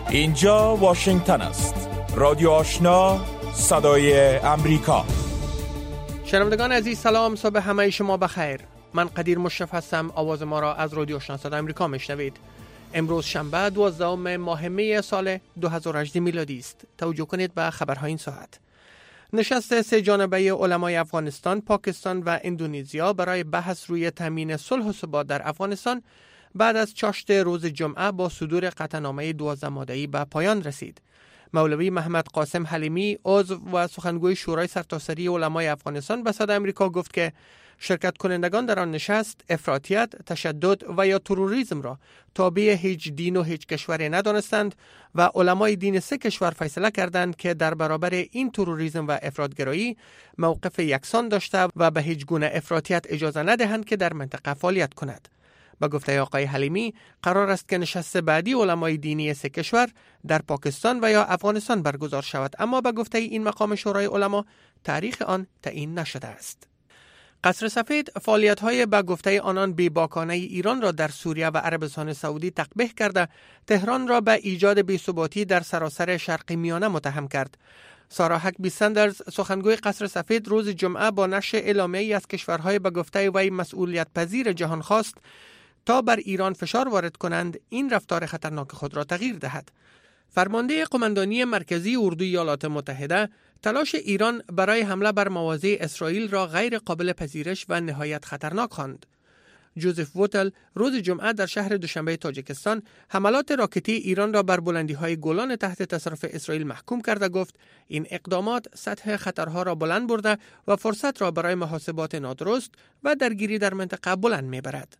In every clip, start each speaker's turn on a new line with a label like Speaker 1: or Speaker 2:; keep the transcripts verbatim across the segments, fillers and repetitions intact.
Speaker 1: اینجا واشنگتن است. رادیو آشنا، صدای امریکا.
Speaker 2: شنوندگان عزیز سلام، صبح همه شما بخیر. من قدیر مشرف هستم. آواز ما را از رادیو آشنا صدای امریکا میشنوید. امروز شنبه دوازدهم ماه می سال دو هزار و هجده میلادی است. توجه کنید به خبرهای این ساعت. نشست سه جانبه علمای افغانستان، پاکستان و اندونزیا برای بحث روی تامین صلح و ثبات در افغانستان بعد از چاشت روز جمعه با صدور قطعنامه دوازده ماده‌ای به پایان رسید. مولوی محمد قاسم حلیمی، عضو و سخنگوی شورای سرتاسری علمای افغانستان به صدای امریکا گفت که شرکت کنندگان در آن نشست افراطیت، تشدد و یا تروریسم را تابع هیچ دین و هیچ کشوری ندانستند و علمای دین سه کشور فیصله کردند که در برابر این تروریسم و افراطگرایی موقف یکسان داشته و به هیچ گونه افراطیت اجازه ندهند که در منطقه فعالیت کند. با گفته آقای حلیمی قرار است که نشست بعدی علمای دینی سه کشور در پاکستان و یا افغانستان برگزار شود، اما با گفته این مقام شورای علما تاریخ آن تعیین نشده است. قصر سفید فعالیت‌های با گفته آنان بی‌باکانه ایران را در سوریه و عربستان سعودی تقبیح کرده تهران را به ایجاد بی‌ثباتی در سراسر شرق میانه متهم کرد. سارا هکبی سندرز، سخنگوی قصر سفید، روز جمعه با نشر اعلامیه‌ای از کشورهای به گفته وی مسئولیت پذیر جهان خواست تا بر ایران فشار وارد کنند این رفتار خطرناک خود را تغییر دهد. فرمانده قماندانی مرکزی اردوی ایالات متحده تلاش ایران برای حمله بر مواضع اسرائیل را غیر قابل پذیرش و نهایت خطرناک خواند. جوزف ووتل روز جمعه در شهر دوشنبه تاجیکستان حملات راکتی ایران را بر بلندی‌های گولان تحت تصرف اسرائیل محکوم کرده گفت این اقدامات سطح خطرها را بلند برده و فرصت را برای محاسبات نادرست و درگیری در منطقه بلند می‌برد.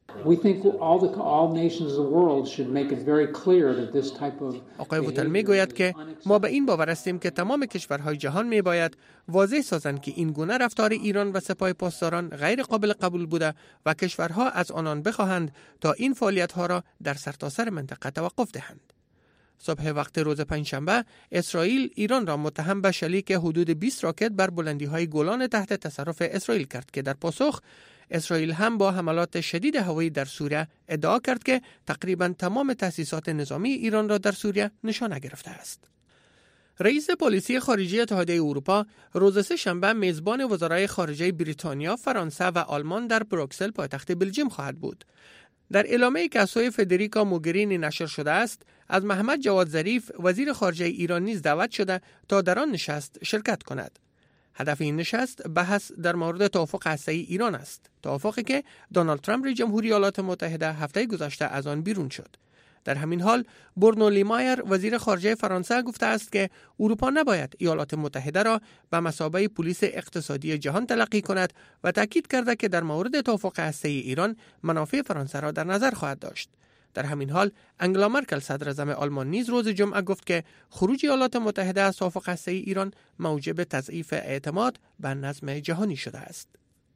Speaker 2: آقای ووتل می‌گوید که ما به این باور هستیم که تمام کشورهای جهان می‌باید واضح سازند که این گونه رفتار ایران و سپاه پاسداران غیر قابل قبول بوده و کشورها از آنان بخواهند تا این فعالیت‌ها را در سرتاسر منطقه توقف دهند. صبح وقت روز پنجشنبه اسرائیل ایران را متهم به شلیک حدود بیست راکت بر بلندی‌های گولان تحت تصرف اسرائیل کرد که در پاسخ اسرائیل هم با حملات شدید هوایی در سوریه ادعا کرد که تقریباً تمام تأسیسات نظامی ایران را در سوریه نشانه گرفته است. رئیس پلیسی خارجی اتحادیه اروپا روز سه شنبه میزبان وزرای خارجه بریتانیا، فرانسه و آلمان در بروکسل پایتخت بلژیم خواهد بود. در اعلامیه‌ای که از سوی فدریکا موگرینی نشر شده است، از محمد جواد ظریف وزیر خارجه ایران نیز دعوت شده تا در آن نشست شرکت کند. هدف این نشست بحث در مورد توافق هسته‌ای ایران است، توافقی که دونالد ترامپ رئیس جمهوری ایالات متحده هفته گذشته از آن بیرون شد. در همین حال برنو لیمایر وزیر خارجه فرانسه گفته است که اروپا نباید ایالات متحده را به مثابه پلیس اقتصادی جهان تلقی کند و تاکید کرده که در مورد توافق هسته‌ای ایران منافع فرانسه را در نظر خواهد داشت. در همین حال انگلا مرکل صدر اعظم آلمان نیز روز جمعه گفت که خروج ایالات متحده از توافق هسته‌ای ایران موجب تضعیف اعتماد به نظم جهانی شده است.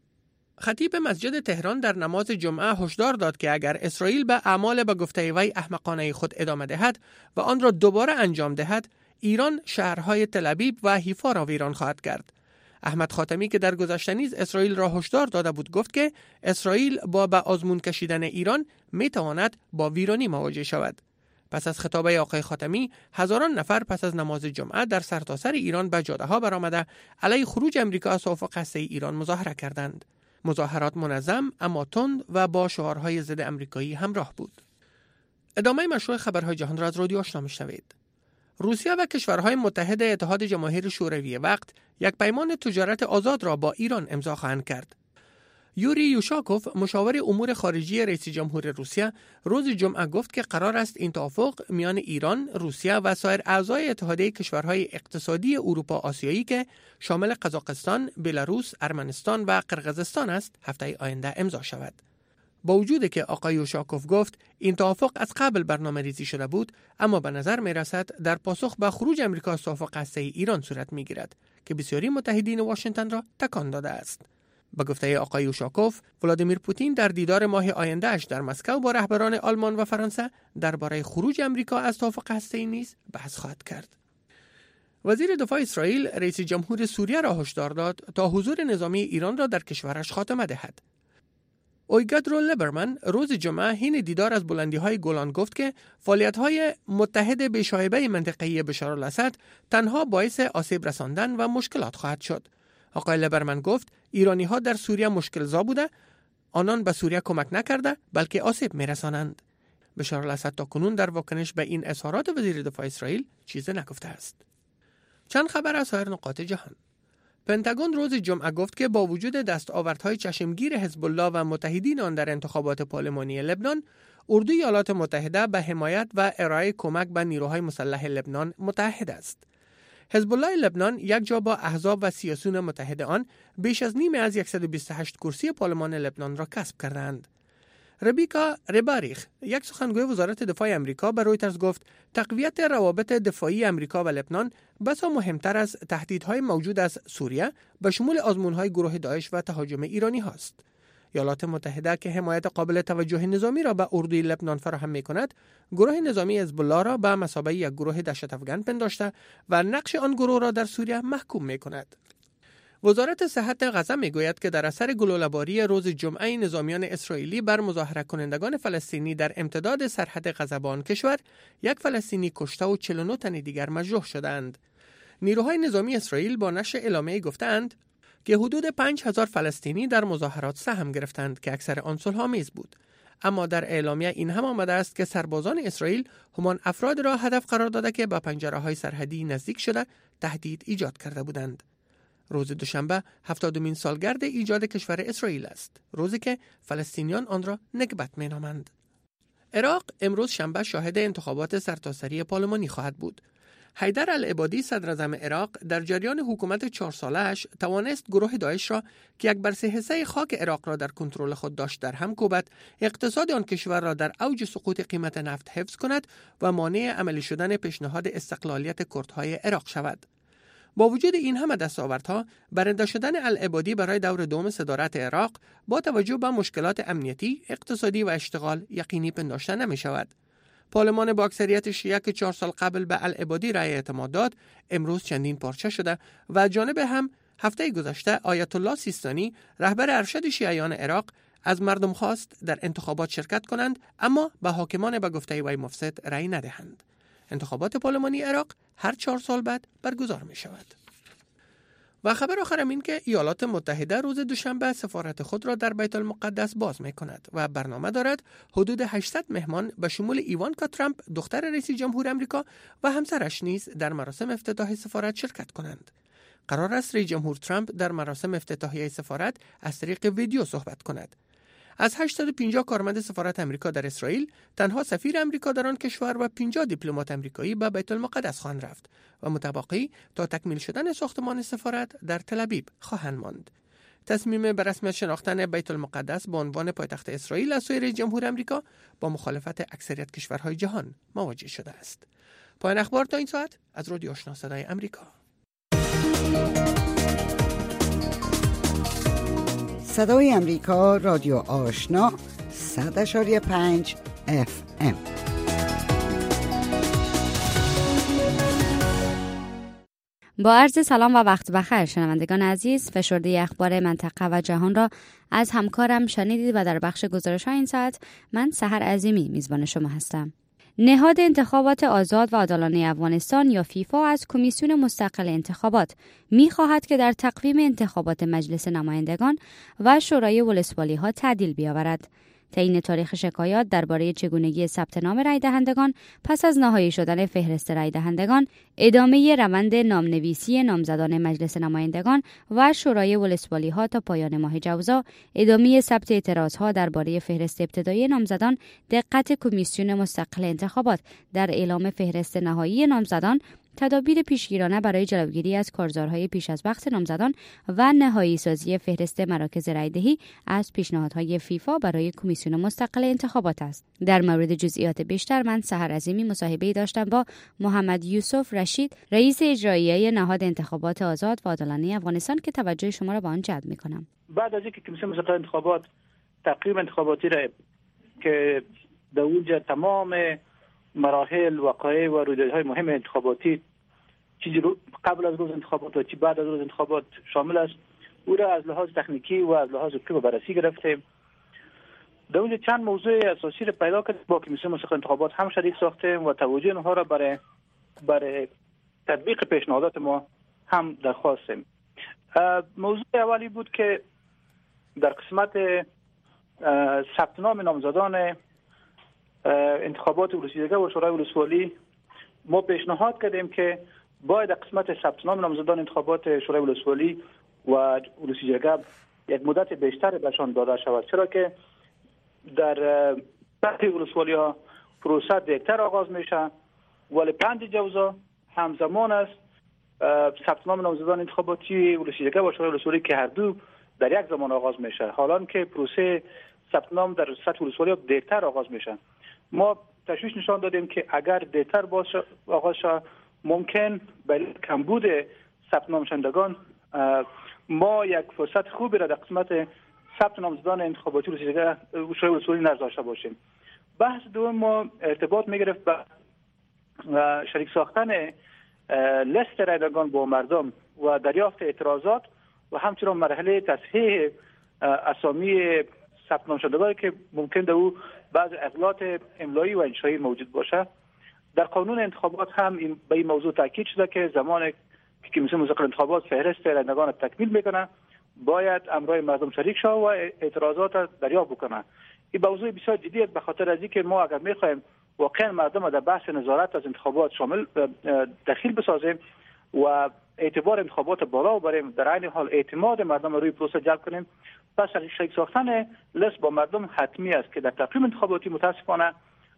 Speaker 2: خطیب مسجد تهران در نماز جمعه هشدار داد که اگر اسرائیل به اعمال به گفته وی احمقانه خود ادامه دهد و آن را دوباره انجام دهد، ایران شهرهای تل‌آبیب و حیفا را ویران خواهد کرد. احمد خاتمی که در گذشته نیز اسرائیل را هشدار داده بود گفت که اسرائیل با به آزمون کشیدن ایران می تواند با ویرانی مواجه شود. پس از خطاب آقای خاتمی، هزاران نفر پس از نماز جمعه در سرتاسر ایران به جاده‌ها برآمده علیه خروج آمریکا از توافق هسته‌ای ایران مظاهره کردند. مظاهرات منظم اما تند و با شعارهای ضد آمریکایی همراه بود. ادامه مشروع خبرهای جهان را از رادیو آشنا میشنوید. روسیه و کشورهای متحد اتحاد جماهیر شوروی وقت یک پیمان تجارت آزاد را با ایران امضا خواهند کرد. یوری یوشاکوف، مشاور امور خارجی رئیس جمهور روسیه، روز جمعه گفت که قرار است این توافق میان ایران، روسیه و سایر اعضای اتحادیه کشورهای اقتصادی اروپا آسیایی که شامل قزاقستان، بلاروس، ارمنستان و قرقیزستان است، هفته آینده امضا شود. با وجودی که آقای یوشاکوف گفت این توافق از قبل برنامه‌ریزی شده بود، اما به نظر می‌رسد در پاسخ به خروج آمریکا از توافق هسته‌ای ایران صورت می‌گیرد که بسیاری متحدین واشنگتن را تکان داده است. با گفته آقای یوشاکوف، ولادیمیر پوتین در دیدار ماه آینده اش در مسکو با رهبران آلمان و فرانسه درباره خروج آمریکا از توافق هسته‌ای نیز بحث خواهد کرد. وزیر دفاع اسرائیل رئیس جمهور سوریه را هشدار داد تا حضور نظامی ایران را در کشورش خاتمه دهد. اویگادرو لیبرمن روز جمعه حین دیدار از بلندی‌های گولان گفت که فعالیت‌های متحد بشایبه منطقه‌ای بشار الاسد تنها باعث آسیب رساندن و مشکلات خواهد شد. آقای لیبرمن گفت ایرانی‌ها در سوریه مشکل‌زا بوده، آنان به سوریه کمک نکرده بلکه آسیب می‌رسانند. بشار الاسد تاکنون در واکنش به این اظهارات وزیر دفاع اسرائیل چیزی نگفته است. چند خبر از سایر نقاط جهان. پنتاگون روز جمعه گفت که با وجود دستاوردهای چشمگیر حزب الله و متحدین آن در انتخابات پارلمانی لبنان، اردوی ایالات متحده به حمایت و ارائه کمک به نیروهای مسلح لبنان متحد است. حزب الله لبنان یک جا با احزاب و سیاسیون متحد آن بیش از نیمه از صد و بیست و هشت کرسی پارلمان لبنان را کسب کردند. ربیکا رباریخ، یک سخنگوی وزارت دفاع آمریکا، به رویترز گفت تقویت روابط دفاعی آمریکا و لبنان بسا مهمتر از تهدیدهای موجود از سوریه به شمول آزمون‌های گروه داعش و تهاجم ایرانی هاست. ایالات متحده که حمایت قابل توجه نظامی را به اردوی لبنان فراهم می‌کند، گروه نظامی حزب الله را به مثابه یک گروه دهشت‌افکن پنداشته و نقش آن گروه را در سوریه محکوم می‌کند. وزارت صحت غزه میگوید که در اثر گلوله‌باری روز جمعه نظامیان اسرائیلی بر مظاهره کنندگان فلسطینی در امتداد سرحد غزه با آن کشور، یک فلسطینی کشته و چهل و نه تن دیگر مجروح شدند. نیروهای نظامی اسرائیل با نشر اعلامیه گفتند که حدود پنج هزار فلسطینی در مظاهرات سهم گرفتند که اکثر آن صلح‌آمیز بود. اما در اعلامیه این هم آمده است که سربازان اسرائیل همان افراد را هدف قرار داده که به پنجره‌های سرحدی نزدیک شده تهدید ایجاد کرده بودند. روز دوشنبه هفتادمین سالگرد ایجاد کشور اسرائیل است، روزی که فلسطینیان آن را نکبت مینامند. عراق امروز شنبه شاهد انتخابات سرتاسری پارلمانی خواهد بود. حیدر العبادی صدر اعظم عراق در جریان حکومت چهار ساله‌اش توانست گروه داعش را که یک بر سه حصه خاک عراق را در کنترل خود داشت در هم کوبد، اقتصاد آن کشور را در اوج سقوط قیمت نفت حفظ کند و مانع عملی شدن پیشنهاد استقلالیت کردهای عراق شود. با وجود این همه دستاوردها، برنده شدن العبادی برای دور دوم صدارت عراق با توجه به مشکلات امنیتی، اقتصادی و اشتغال یقینی پنداشته نمی شود. پارلمان با اکثریت شیعه که چهار سال قبل به العبادی رأی اعتماد داد، امروز چندین پارچه شده و جانب هم هفته گذشته آیت الله سیستانی، رهبر ارشد شیعیان عراق، از مردم خواست در انتخابات شرکت کنند اما به حاکمان به گفته وی مفسد رأی ندهند. انتخابات پارلمانی عراق هر چهار سال بعد برگزار می شود. و خبر آخرم این که ایالات متحده روز دوشنبه سفارت خود را در بیت المقدس باز می کند و برنامه دارد حدود هشتصد مهمان به شمول ایوانکا ترامپ دختر رئیس جمهور آمریکا و همسرش نیز در مراسم افتتاح سفارت شرکت کنند. قرار است رئیس جمهور ترامپ در مراسم افتتاحیه سفارت از طریق ویدیو صحبت کند. از هشتصد و پنجاه کارمند سفارت آمریکا در اسرائیل، تنها سفیر آمریکا در آن کشور و پنجاه دیپلمات آمریکایی به بیت المقدس خواهند رفت و متبقی تا تکمیل شدن ساختمان سفارت در تل‌آویو خواهند ماند. تصمیم به رسمیت شناختن بیت المقدس به عنوان پایتخت اسرائیل از سوی رئیس جمهور آمریکا با مخالفت اکثریت کشورهای جهان مواجه شده است. پایان اخبار تا این ساعت از رادیو آشنا صدای آمریکا.
Speaker 3: صدای آمریکا، رادیو آشنا، صد اشاری پنج اف ام.
Speaker 4: با عرض سلام و وقت بخیر شنوندگان عزیز، فشرده اخبار منطقه و جهان را از همکارم شنیدید و در بخش گزارش های این ساعت من سحر عظیمی میزبان شما هستم. نهاد انتخابات آزاد و عادلانه افغانستان یا فیفا از کمیسیون مستقل انتخابات می‌خواهد که در تقویم انتخابات مجلس نمایندگان و شورای ولسوالی‌ها تعدیل بیاورد. تعیین تاریخ شکایات درباره چگونگی ثبت نام رای دهندگان پس از نهایی شدن فهرست رای دهندگان، ادامه روند نامنویسی نامزدان مجلس نمایندگان و شورای ولسوالی‌ها تا پایان ماه جوزا، ادامه ثبت اعتراضها درباره فهرست ابتدایی نامزدان، دقت کمیسیون مستقل انتخابات در اعلام فهرست نهایی نامزدان، تدابیر پیشگیرانه برای جلوگیری از کارزارهای پیش از وقت نامزدان و نهایی سازی فهرست مراکز رایدهی از پیشنهادهای فیفا برای کمیسیون مستقل انتخابات است. در مورد جزئیات بیشتر من سحر عظیمی مصاحبه‌ای داشتم با محمد یوسف رشید، رئیس اجرایی نهاد انتخابات آزاد و عادلانه افغانستان که توجه شما را به آن جلب می‌کنم.
Speaker 5: بعد از اینکه کمیسیون مستقل انتخابات تقویم انتخاباتی را که در اونجا تمام مراحل وقایع و رویدادهای مهم انتخاباتی چیزی رو قبل از روز انتخابات و چی بعد از روز انتخابات شامل است، او را از لحاظ تکنیکی و از لحاظ حقوقی بررسی گرفتیم در اونجا چند موضوع اساسی رو پیدا کردیم، با کمیسیون موسیقی انتخابات هم شریک ساختیم و توجه اونها را برای برای تطبیق پیشنهادات ما هم درخواستیم. موضوع اولی بود که در قسمت ثبت نام نامزدان انتخابات ولسوالی‌جرگه و شورای ولسوالی ما پیشنهاد کردیم که باید در قسمت ثبت نام نامزدان انتخابات شورای ولسوالی و ولسوالی‌جرگه یک مدت بیشتر بهشان داده شود، چرا که در برخی ولسوالی‌ها پروسه دیرتر آغاز میشه، ولی پنج جوزا همزمان است ثبت نام نامزدان انتخاباتی ولسوالی‌جرگه و شورای ولسوالی که هر دو در یک زمان آغاز میشه، حالان که پروسه ثبت نام در سطح ولسوالی دیرتر آغاز میشه. ما تشویش نشان دادیم که اگر دیرتر باشه آغاز شه ممکن برای کمبود ثبت نام شوندگان ما یک فرصت خوبی را در قسمت ثبت نامزدان انتخاباتی ولسوالی‌جرگه و شورای ولسوالی نداشته باشیم. بحث دوم ما ارتباط میگرفت با شریک ساختن لیست رایدگان با مردم و دریافت اعتراضات و همچنین مرحله تصحیح اسامی ثبت نام شدگانی که ممکن در او بعض اغلاط املایی و انشایی موجود باشه. در قانون انتخابات هم به این موضوع تاکید شده که زمان که کمیسیون موسیقی انتخابات فهرست رایدگان را تکمیل میکنه باید امرای مردم شریک شود و اعتراضات دریافت بکنه. این موضوع بسیار جدی است، به خاطر از اینکه ما اگر میخوایم واقعا مردم در بحث نظارت از انتخابات شامل دخیل بسازیم و اعتبار انتخابات بالا بریم، در عین حال اعتماد مردم روی پروسه جلب کنیم، پس شریک ساختن لیست با مردم حتمی است که در تقویم انتخاباتی متاسفانه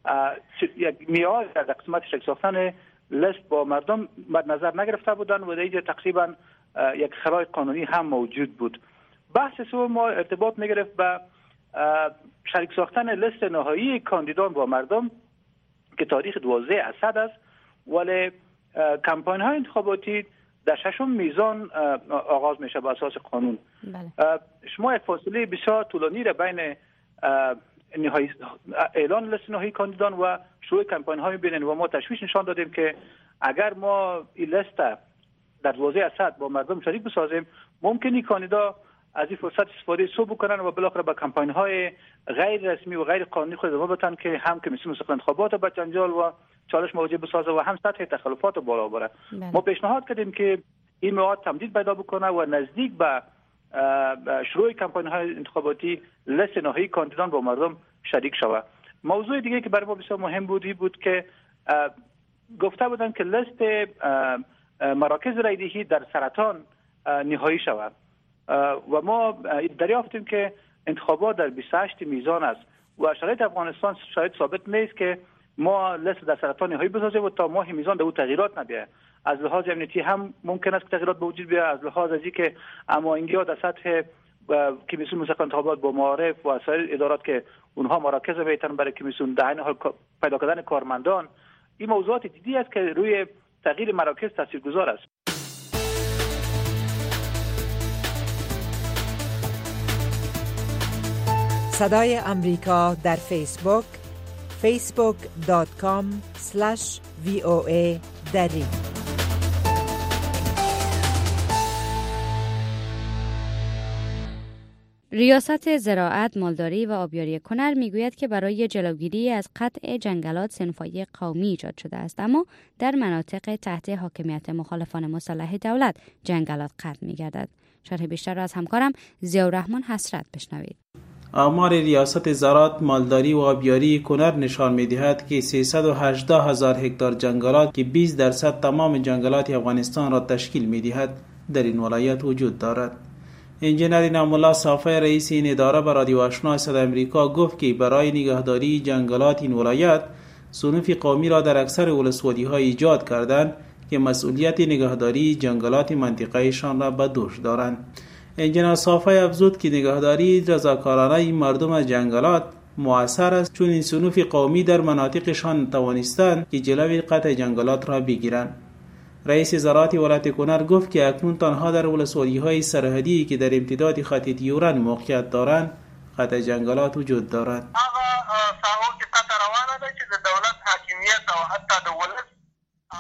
Speaker 5: یک معیار در قسمت شریک ساختن لیست با مردم مد نظر نگرفته بودن و در اینجا تقریبا یک خلای قانونی هم موجود بود. بحث سوم ما ارتباط میگرفت به شریک ساختن لیست نهایی کاندیدان با مردم که تاریخ دوازده اسد است، ولی کمپاین های انتخاباتی در ششم میزان آغاز میشه با اساس قانون. بله. شما یک فاصله بسیار طولانی را بین نهایی اعلان لیست نهایی کاندیدان و شروع کمپاین ها میبینید و ما تشویش نشان دادیم که اگر ما این لیست در دوازده اسد با مردم شریک بسازیم ممکنه کاندیدا از این فرصت استفاده سو بکنن و بالاخره با کمپاین های غیر رسمی و غیر قانونی خود ادامه بدن که هم کمیسیون موسیقی انتخابات با جنجال و چالش مواجه بسازه و هم سطح تخلفات بالا بره. ما پیشنهاد کردیم که این مواد تمدید پیدا بکنه و نزدیک به شروع کمپاین های انتخاباتی لیست نهایی کاندیدان با مردم شریک شود. موضوع دیگه که برای ما بسیار مهم بود بود که گفته بودن که لیست مراکز رایدهی در سرطان نهایی شود و ما دریافتیم که انتخابات در بیست و هشت میزان است و شرایط افغانستان شاید ثابت نیست که ما لیست در سرطان نهایی بسازیم و تا ماه میزان در او تغییرات نبیه. از لحاظ امنیتی هم ممکن است که تغییرات به وجود بیاید، از لحاظ از اینکه اماینگی ها در سطح کمیسیون موسیقی انتخابات با معارف و سایر ادارات که اونها مراکز میتونن برای کمیسیون در این حال پیدا کردن کارمندان، این موضوعات جدی است که روی تغییر مراکز تاثیرگذار است.
Speaker 6: صدای امریکا در فیسبوک facebook dot com slash v o a دری.
Speaker 4: ریاست زراعت، مالداری و آبیاری کنر میگوید که برای جلوگیری از قطع جنگلات صنف‌های قومی ایجاد شده است، اما در مناطق تحت حاکمیت مخالفان مسلح دولت جنگلات قطع می‌گردد. شرح بیشتر را از همکارم ضیاءالرحمن حسرت بشنوید.
Speaker 7: آمار ریاست زراعت، مالداری و آبیاری کنر نشان می‌دهد که سیصد و هجده هزار هکتار جنگلات که بیست درصد تمام جنگلات افغانستان را تشکیل می‌دهد در این ولایت وجود دارد. انجینر انعام الله صافی رئیس این اداره به رادیو آشنا صدای امریکا گفت که برای نگهداری جنگلات این ولایت صنوف قومی را در اکثر ولسوالی‌ها ایجاد کردند که مسئولیت نگهداری جنگلات منطقه‌شان را به دوش دارند. انجینر صافی افزود که نگهداری رضاکارانه این مردم از جنگلات مؤثر است، چون این صنوف قومی در مناطقشان توانستند که جلوی قطع جنگلات را بگیرند. رئیس زراعت ولایت کنر گفت که اکنون تنها در ولسوالی‌های سرحدی که در امتداد خط تیوران موقعیت دارند قطع جنگلات وجود دارد.
Speaker 8: هغه ساحو کې قطع روانه ده چې د دولت حاکمیت او حتی د ولس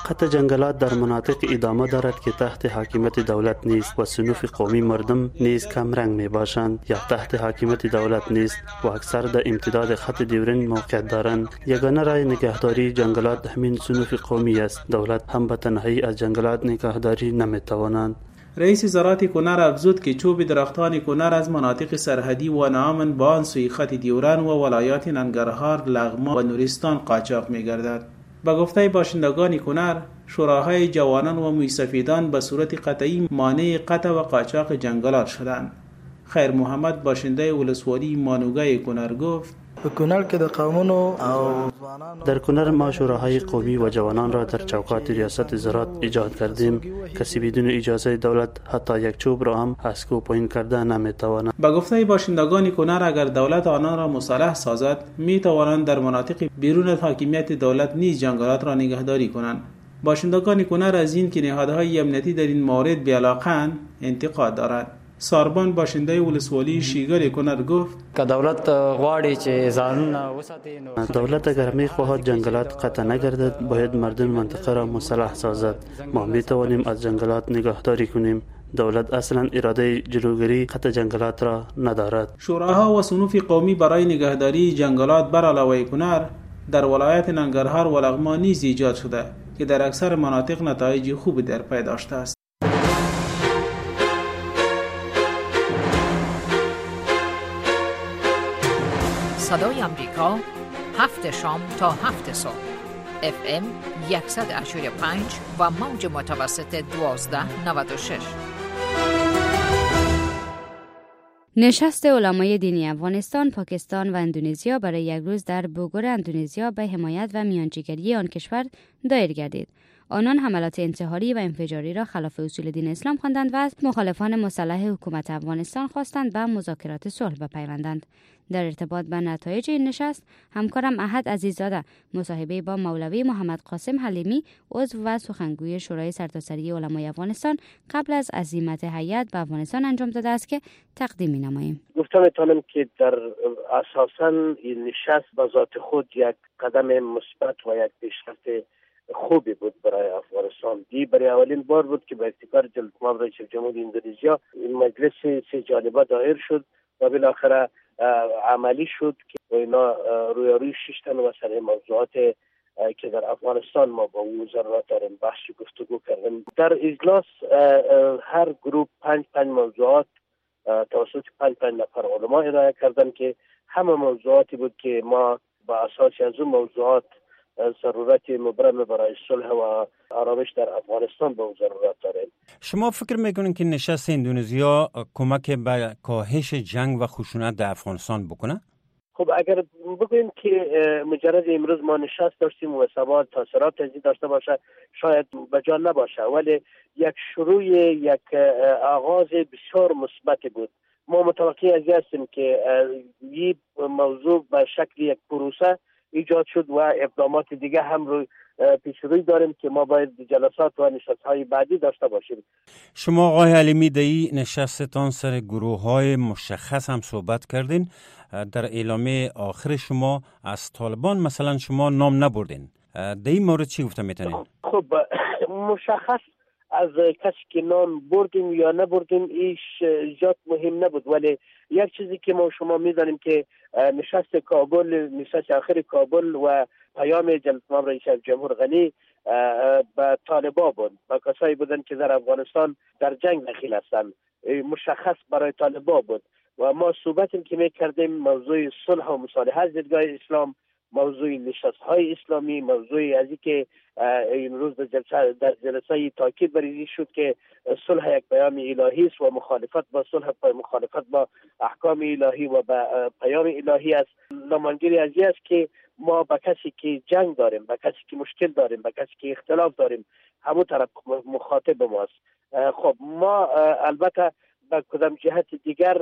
Speaker 8: قطع جنگلات در مناطق ادامه دارد که تحت حاکمیت دولت نیست و صنوف قومی مردم نیز کم رنگ می باشند یا تحت حاکمیت دولت نیست و اکثر در امتداد خط دیورین موقعیت دارند. یگانه راه نگهداری جنگلات همین صنوف قومی است. دولت هم به تنهایی از جنگلات نگهداری نمی توانند.
Speaker 7: رئیس وزارت کنر افزود که چوب درختان کنر از مناطق سرحدی و نامن با آن سوی خط دیوران و ولایات ننگرهار، لغمان و نورستان قاچاق می گردد. با گفته باشندگان کنر، شوراهای جوانان و موسفیدان به صورت قطعی مانع قطع و قاچاق جنگلات شدند. خیر محمد باشنده ولسوالی مانوگای کنر گفت:
Speaker 9: کنر که در قومونو
Speaker 8: در کنر ما شوراهای قومی و جوانان را در چوکات ریاست زراعت ایجاد کردیم. کسی بدون اجازه دولت حتی یک چوب را هم از کوه پایین کرده نمیتواند.
Speaker 7: با گفته باشندگان کنر، اگر دولت آنان را مصالح سازد می توانند در مناطق بیرون از حاکمیت دولت نیز جنگلات را نگهداری کنند. باشندگان کنر از این که نهادهای امنیتی در این مورد بی‌علاقه‌اند انتقاد دارند. ساربان باشنده ولسوالی شیگر کنر گفت
Speaker 10: که دولت غواړي چې ځانونه وساتي نو
Speaker 8: دولت اگر می‌خواهد جنگلات قطع نگردد باید مردم منطقه را مصالح سازد. ما می‌توانیم از جنگلات نگهداری کنیم. دولت اصلا اراده جلوگیری قطع جنگلات را ندارد.
Speaker 7: شوراها و صنوف قومی برای نگهداری جنگلات بر علاوه کنر در ولایت ننگرهار و لغمان نیز ایجاد شده که در اکثر مناطق نتایج خوبی در پی داشته است.
Speaker 11: صدای امریکا، هفت شام تا هفت صبح، اف ام صد و پنج و موج متوسط دوازده نود و شش.
Speaker 4: نشست علمای دینی افغانستان، پاکستان و اندونزیا برای یک روز در بوگور اندونزیا به حمایت و میانجیگری آن کشور دایر گردید. آنان حملات انتحاری و انفجاری را خلاف اصول دین اسلام خواندند و از مخالفان مسلح حکومت افغانستان خواستند به مذاکرات صلح بپیوندند. در ارتباط با نتایج این نشست، همکارم احد عزیززاده مصاحبه با مولوی محمد قاسم حلیمی، عضو و سخنگوی شورای سرتاسری علمای افغانستان قبل از عزیمت هیئت به افغانستان انجام داده است که تقدیم می‌نماییم.
Speaker 12: گفتم میتونم که در اساساً این نشست به ذات خود یک قدم مثبت و یک پیشرفت خوبی بود برای افغانستان. دی برای اولین بار بود که با ابتکار جلالتمآب رئیس جمهور اندونزیا این مجلس سه جانبه دایر شد و بالاخره عملی شد که اینا رویاروی شش تا مسئله موضوعات که در افغانستان ما با وزرا داریم بحث گفتگو کردیم. در اجلاس هر گروه پنج پنج موضوعات توسط پنج پنج نفر علما ارائه کردن که همه موضوعاتی بود که ما با اساس از اون موضوعات ضرورت مبرم برای صلح و آرامش در افغانستان به ضرورت داریم.
Speaker 13: شما فکر میکنین که نشست اندونزیا کمک به کاهش جنگ و خشونت در افغانستان بکنه؟
Speaker 12: خب اگر بگوییم که مجرد امروز ما نشست داشتیم و سوال تاثیرات ازی داشته باشه شاید بجا نباشه، ولی یک شروع یک آغاز بسیار مثبت بود. ما متوقع از این هستیم که این موضوع به شکل یک پروسه ایجاد شد و اقدامات دیگه هم روی پیش روی داریم که ما باید جلسات و نشست‌های بعدی داشته باشیم.
Speaker 13: شما آقای حلیمی دی نشستتان سر گروه‌های مشخص هم صحبت کردین. در اعلامیه آخر شما از طالبان مثلا شما نام نبردین. در این مورد چی گفته میتونین؟
Speaker 12: خب مشخص از کسی که نام بردیم یا نبردیم ایش زیاد مهم نبود، ولی یک چیزی که ما شما میدانیم که نشست کابل، نشست آخر کابل و پیام جلالتمآب رئیس جمهور غنی به طالبا بود، با کسایی بودن که در افغانستان در جنگ دخیل هستند، مشخص برای طالبا بود و ما صحبتی که میکردیم موضوع صلح و مصالحه از دیدگاه اسلام، موضوع نشست‌های اسلامی، موضوع ازی که این روز در جلسه تاکید بر این شد که صلح یک پیام الهی است و مخالفت با صلح مخالفت با احکام الهی و با پیام الهی است. نمایندگی از این است که ما با کسی که جنگ داریم، با کسی که مشکل داریم، با کسی که اختلاف داریم، همون طرف مخاطب ماست. خب ما البته با کدام جهت دیگر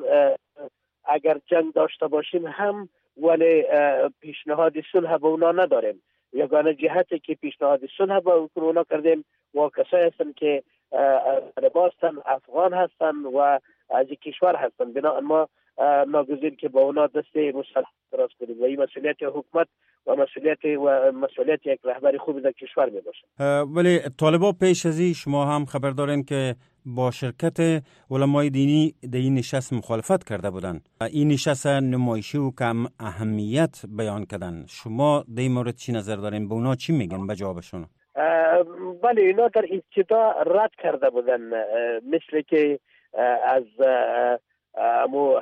Speaker 12: اگر جنگ داشته باشیم هم ولی پیشنهاد صلح به اونا نداریم. یگانه جهتی که پیشنهاد صلح به اونا کردیم و کسایی هستن که طالبان هستن، افغان هستن و از کشور هستن، بنابراین ما ناگزیر که با اونا دست مصالحه دراز کنیم و این مسئولیت حکومت و مسئولیت و مسئولیت یک رهبر خوب در کشور می باشه.
Speaker 13: ولی طالبان پیش از این شما هم خبر دارین که با شرکت علمای دینی در این نشست مخالفت کرده بودن. این نشست نمایشی و کم اهمیت بیان کردن. شما در این مورد چی نظر دارین؟ به اونا چی میگن به جوابشون؟
Speaker 12: بله اینا در ابتدا رد کرده بودن، مثل که از امو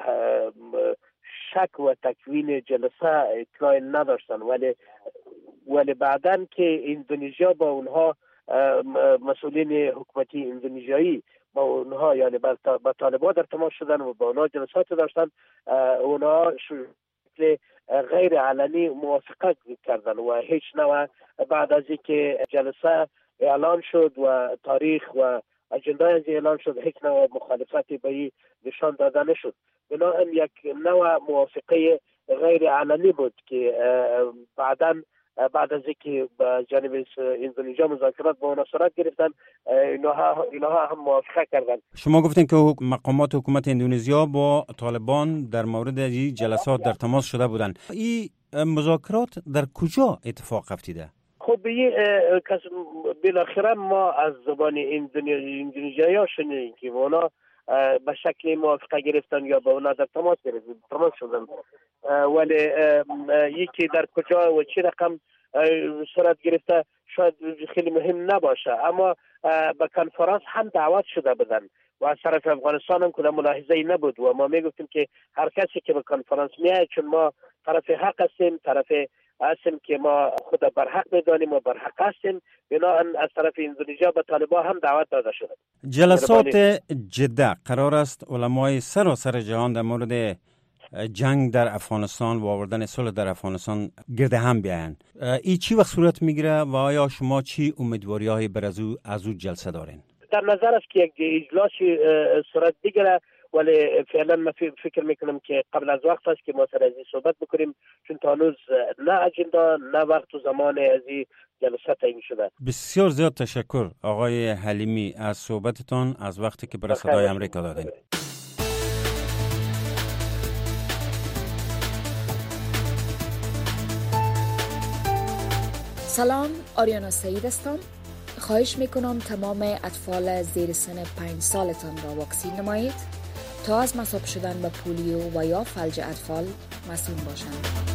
Speaker 12: شک و تکوین جلسه اطلاع نداشتن، ولی ولی بعدن که اندونزیا با اونها مسئولین حکومتی اندونزیایی با اونها یعنی با طالبان در تماس شدن و با اونها جلسات داشتن، اونها شکل غیر علنی موافقت کردن و هیچ نوع بعد از اینکه جلسه اعلان شد و تاریخ و اجنده از اعلان شد هیچ نوع مخالفتی به این نشان داده نشد. بنابراین یک نوع موافقه غیر علنی بود که بعداً بعد از اینکه با جانب اندونزیا مذاکرات با اونا صورت گرفتن اینها اینها هم موافقه کردن.
Speaker 13: شما گفتین که مقامات حکومت اندونزیا با طالبان در مورد این جلسات در تماس شده بودن. این مذاکرات در کجا اتفاق افتیده؟
Speaker 12: خب این بالاخره ما از زبان اندونزیایی شنیدیم که اونا به شکل موافقه گرفتن یا با اونا در تماس گرفتن تماس شدن، ولی یکی در کجا و چه رقم صورت گرفته شاید خیلی مهم نباشه، اما به کنفرانس هم دعوت شده بودن و از طرف افغانستان هم کدام ملاحظه‌ای نبود و ما میگفتیم که هر کسی که به کنفرانس میاد، چون ما طرف حق هستیم، طرف هستیم که ما خود بر حق میدانیم و بر حق هستیم، بنابراین از طرف اندونزیا به طالبان هم دعوت داده شده.
Speaker 13: جلسات جده قرار است علمای سراسر جهان در مورد جنگ در افغانستان و آوردن صلح در افغانستان گرد هم بیایند. این چی وقت صورت میگیره و آیا شما چی امیدواری‌هایی بر از او از او جلسه دارین؟
Speaker 12: در نظر است که یک اجلاسی صورت بگیره، ولی فعلا من فکر میکنم که قبل از وقت است که ما سر از این صحبت بکنیم، چون تا هنوز نه اجندا نه وقت و زمان از این جلسه تعیین شده.
Speaker 13: بسیار زیاد تشکر آقای حلیمی از صحبتتان، از وقتی که برای صدای امریکا دادین.
Speaker 14: سلام، آریانا سعید هستم. خواهش میکنم تمام اطفال زیر سن پنج سالتان را واکسین نمایید تا از مصاب شدن به پولیو و یا فلج اطفال مسئول باشند.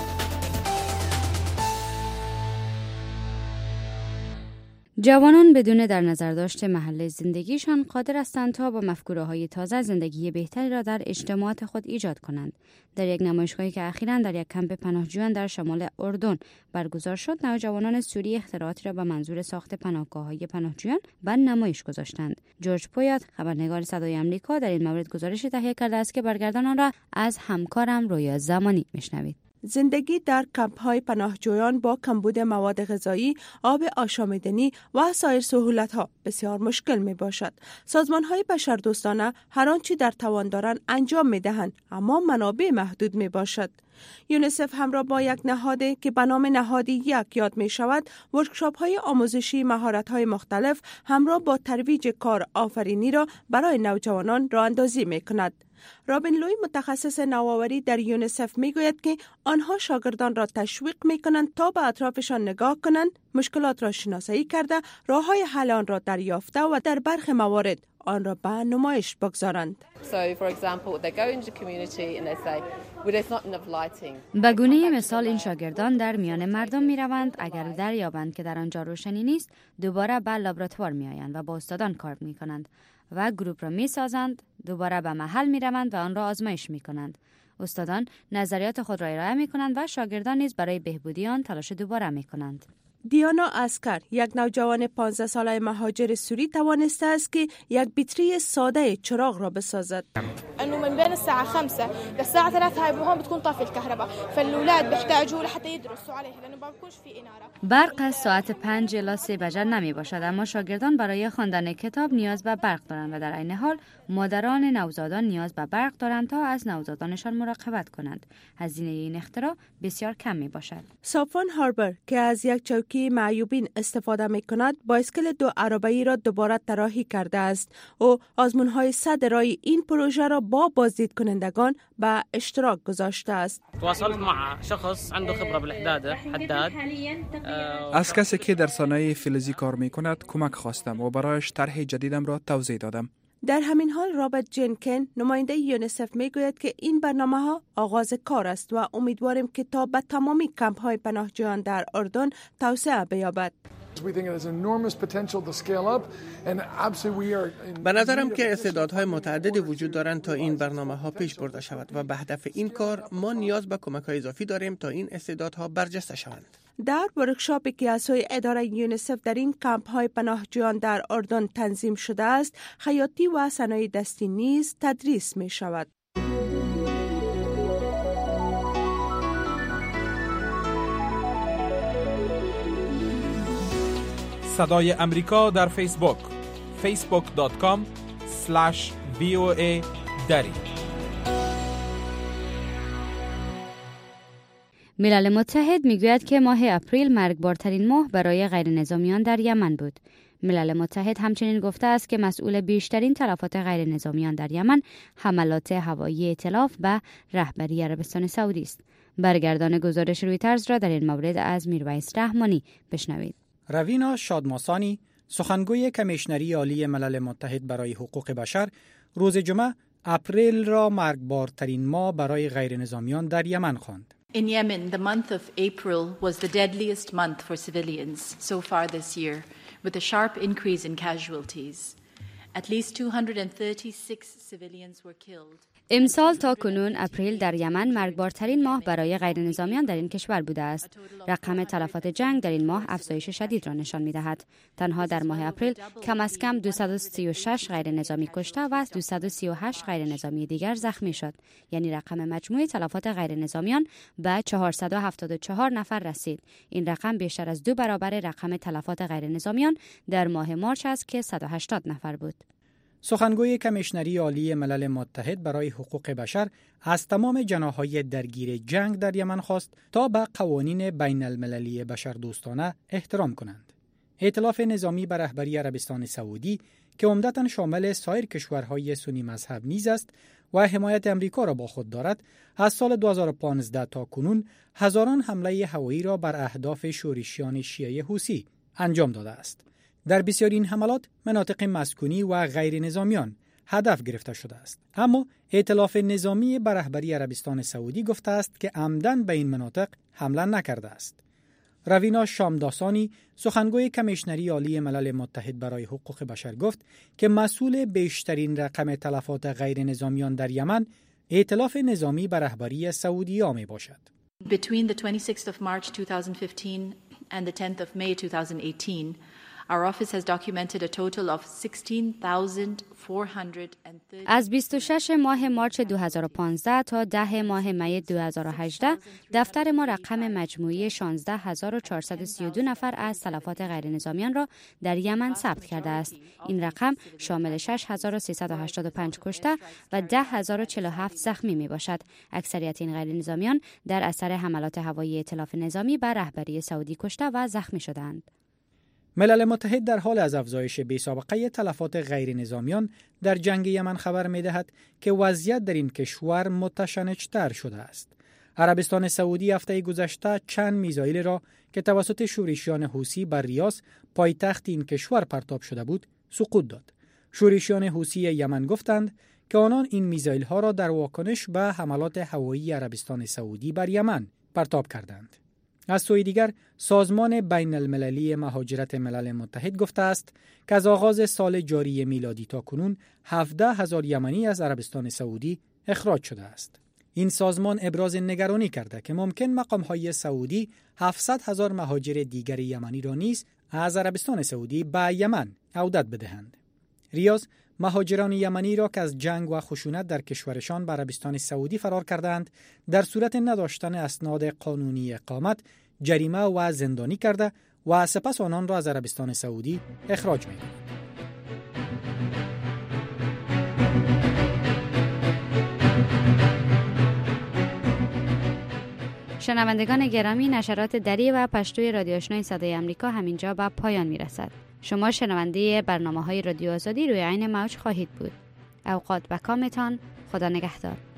Speaker 4: جوانان بدون در نظر داشت محل زندگیشان قادر هستند تا با مفکوره‌های تازه زندگی بهتری را در اجتماعات خود ایجاد کنند. در یک نمایشگاهی که اخیراً در یک کمپ پناهجویان در شمال اردن برگزار شد، نوجوانان سوری اختراعاتی را به منظور ساخت پناهگاه‌های پناهجویان به نمایش گذاشتند. جورج پویات، خبرنگار صدای آمریکا، در این مورد گزارشی تهیه کرده است که برگردان آن را از همکارم رویا زمانی میشنوید.
Speaker 15: زندگی در کمپ‌های پناهجویان با کمبود مواد غذایی، آب آشامیدنی و سایر سهولت‌ها بسیار مشکل می‌باشد. سازمان‌های بشردوستانه هر آنچه در توان دارند انجام می‌دهند، اما منابع محدود می‌باشد. یونیسف همراه با یک نهاد که به نام نهاد یک یاد می شود، ورکشاپ‌های آموزشی مهارت‌های مختلف همراه با ترویج کار آفرینی را برای نوجوانان راه اندازی می کند. رابین لوی، متخصص نوآوری در یونیسف، می گوید که آنها شاگردان را تشویق می کنند تا به اطرافشان نگاه کنند، مشکلات را شناسایی کرده، راه‌های حل آن را دریافته و در برخی موارد آن را به نمایش بگذارند.
Speaker 4: به گونه مثال این شاگردان در میان مردم می روند، اگر دریابند که در آنجا روشنی نیست، دوباره به لابراتوار می آیند و با استادان کار می کنند و گروپ را می سازند، دوباره به محل می روند و آن را آزمایش می کنند. استادان نظریات خود را ارائه می کنند و شاگردان نیز برای بهبودی آن تلاش دوباره می کنند.
Speaker 15: دیانا اسکر، یک نوجوان پانزده ساله مهاجر سوری، توانسته است که یک بطری ساده چراغ را بسازد.
Speaker 16: انه من بین الساعه خمسة للساعه ثلاثة هاي هون بتكون طافي الكهرباء فالاولاد بيحتاجوا لحتى يدرسوا عليه لانه ما بيكونش في اناره.
Speaker 4: برق از ساعت پنج الی سه بجر نمی باشد، اما شاگردان برای خواندن کتاب نیاز به برق دارند و در عین حال مادران نوزادان نیاز به برق دارند تا از نوزادانشان مراقبت کنند. هزینه این اختراع بسیار کم می باشد.
Speaker 15: سافون هاربر که از یک چوکی که معیوبین استفاده می کند بایسکل دو عربه‌ای را دوباره طراحی کرده است. او آزمون‌های صد رای این پروژه را با بازدید کنندگان به اشتراک گذاشته است.
Speaker 17: تواصلت مع شخص عنده خبره بالحداده حداد.
Speaker 18: از کسی که در صنایع فلزی کار می کند کمک خواستم و برایش طرح جدیدم را توضیح دادم.
Speaker 15: در همین حال رابرت جنکن نماینده یونیسف می گوید که این برنامه ها آغاز کار است و امیدواریم که تا به تمامی کمپ های پناهجویان در اردن توسعه بیابد.
Speaker 2: به نظرم که استعدادهای متعددی وجود دارند تا این برنامه ها پیش برده شود و به هدف این کار ما نیاز به کمک های اضافی داریم تا این استعدادها برجسته شوند.
Speaker 15: در ورکشاپی که از سوی اداره یونیسف در این کمپ های پناهجویان در اردن تنظیم شده است، خیاطی و صنایع دستی نیز تدریس می شود.
Speaker 1: صدای امریکا در فیسبوک فیسبوک دات کام اسلش وی او ای دری.
Speaker 4: ملل متحد میگوید که ماه اپریل مرگبارترین ماه برای غیر نظامیان در یمن بود. ملل متحد همچنین گفته است که مسئول بیشترین تلفات غیر نظامیان در یمن حملات هوایی ائتلاف به رهبری عربستان سعودی است. برگردان گزارش رویترز را در این مورد از میرویس رحمانی بشنوید.
Speaker 19: روینا شادماسانی، سخنگوی کمیشنری عالی ملل متحد برای حقوق بشر، روز جمعه اپریل را مرگبارترین ماه برای غیر نظامیان در یمن خواند.
Speaker 20: In Yemen, the month of April was the deadliest month for civilians so far this year, with a sharp increase in casualties. At least two hundred thirty-six civilians were killed.
Speaker 4: امسال تا کنون اپریل در یمن مرگبارترین ماه برای غیر نظامیان در این کشور بوده است. رقم تلفات جنگ در این ماه افزایش شدید را نشان می‌دهد. تنها در ماه اپریل کم از کم دویست و سی و شش غیر نظامی کشته و دویست و سی و هشت غیر نظامی دیگر زخمی شد. یعنی رقم مجموع تلفات غیر نظامیان به چهارصد و هفتاد و چهار نفر رسید. این رقم بیشتر از دو برابر رقم تلفات غیر نظامیان در ماه مارس است که صد و هشتاد نفر بود.
Speaker 19: سخنگوی کمیشنری عالی ملل متحد برای حقوق بشر از تمام جناح‌های درگیر جنگ در یمن خواست تا به قوانین بین المللی بشردوستانه احترام کنند. ائتلاف نظامی به رهبری عربستان سعودی که عمدتاً شامل سایر کشورهای سنی مذهب نیز است و حمایت امریکا را با خود دارد، از سال دو هزار و پانزده تا کنون هزاران حمله هوایی را بر اهداف شورشیان شیعه حوثی انجام داده است. در بسیاری این حملات مناطق مسکونی و غیر نظامیان هدف گرفته شده است. اما ائتلاف نظامی به رهبری عربستان سعودی گفته است که عمدن به این مناطق حمله نکرده است. روینا شامداسانی، سخنگوی کمیشنری عالی ملل متحد برای حقوق بشر گفت که مسئول بیشترین رقم تلفات غیر نظامیان در یمن ائتلاف نظامی به رهبری سعودی می باشد.
Speaker 20: Between the twenty-sixth of March twenty fifteen and the tenth of May twenty eighteen, our office has documented a total of sixteen thousand four hundred thirty.
Speaker 4: از بیست و شش ماه مارس دو هزار و پانزده تا ده ماه می دو هزار و هجده دفتر ما رقم مجموعی شانزده هزار و چهارصد و سی و دو نفر از تلفات غیر نظامیان را در یمن ثبت کرده است. این رقم شامل شش هزار و سیصد و هشتاد و پنج کشته و ده هزار و چهل و هفت زخمی می باشد. اکثریت این غیر نظامیان در اثر حملات هوایی ائتلاف نظامی بر رهبری سعودی کشته و زخمی شدند.
Speaker 19: ملل متحد در حال از افزایش بی‌سابقه تلفات غیر نظامیان در جنگ یمن خبر می‌دهد که وضعیت در این کشور متشنج‌تر شده است. عربستان سعودی هفته گذشته چند میزایل را که توسط شورشیان حوثی بر ریاض پایتخت این کشور پرتاب شده بود سقوط داد. شورشیان حوثی یمن گفتند که آنان این میزایل‌ها را در واکنش به حملات هوایی عربستان سعودی بر یمن پرتاب کردند. از سوی دیگر سازمان بین المللی مهاجرت ملل متحد گفته است که از آغاز سال جاری میلادی تا کنون هفده هزار یمنی از عربستان سعودی اخراج شده است. این سازمان ابراز نگرانی کرده که ممکن مقام‌های سعودی هفتصد هزار مهاجر دیگر یمنی را نیز از عربستان سعودی به یمن عودت بدهند. ریاض مهاجران یمنی را که از جنگ و خشونت در کشورشان به عربستان سعودی فرار کردند در صورت نداشتن اسناد قانونی اقامت جریمه و زندانی کرده و سپس آنان را از عربستان سعودی اخراج می‌کند.
Speaker 4: شنوندگان گرامی، نشرات دری و پشتوی رادیو آشنای صدای آمریکا همینجا به پایان میرسد. شما شنونده برنامه‌های رادیو آزادی روی عین موج خواهید بود. اوقات بکامتان. خدا نگهدار.